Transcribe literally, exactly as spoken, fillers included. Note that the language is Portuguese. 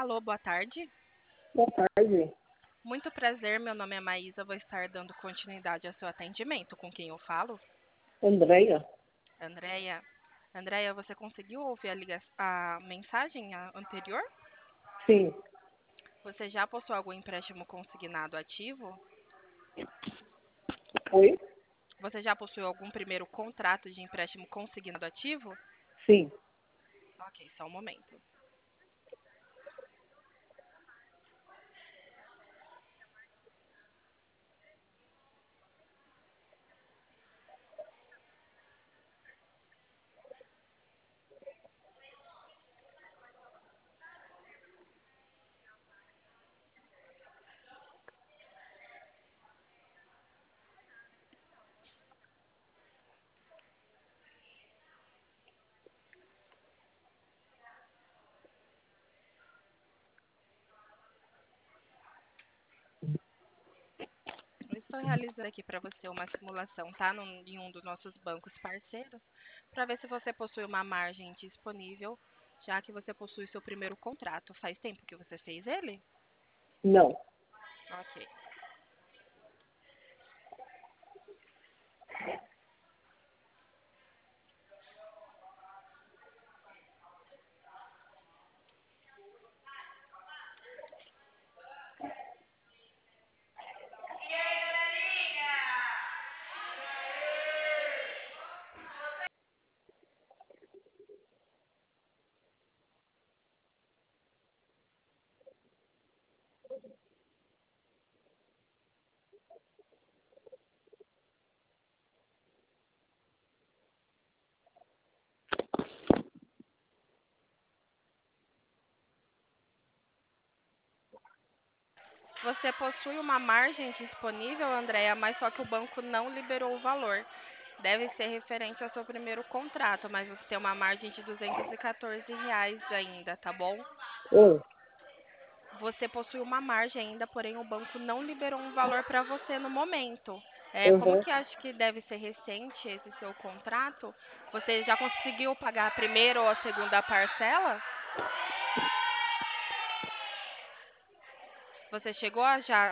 Alô, boa tarde. Boa tarde. Muito prazer, meu nome é Maísa, vou estar dando continuidade ao seu atendimento. Com quem eu falo? Andréia? Andréia. Andréia, você conseguiu ouvir a, liga... a mensagem a- anterior? Sim. Você já possui algum empréstimo consignado ativo? Oi? Você já possui algum primeiro contrato de empréstimo consignado ativo? Sim. Ok, só um momento. Eu estou realizando aqui para você uma simulação, tá? Num- em um dos nossos bancos parceiros, para ver se você possui uma margem disponível, já que você possui seu primeiro contrato. Faz tempo que você fez ele? Não. Ok. Você possui uma margem disponível, Andréia, mas só que o banco não liberou o valor. Deve ser referente ao seu primeiro contrato, mas você tem uma margem de duzentos e quatorze reais ainda, tá bom? Oi? Você possui uma margem ainda, porém o banco não liberou um valor para você no momento. É, como Uhum. que acho que deve ser recente esse seu contrato? Você já conseguiu pagar a primeira ou a segunda parcela? Você chegou a já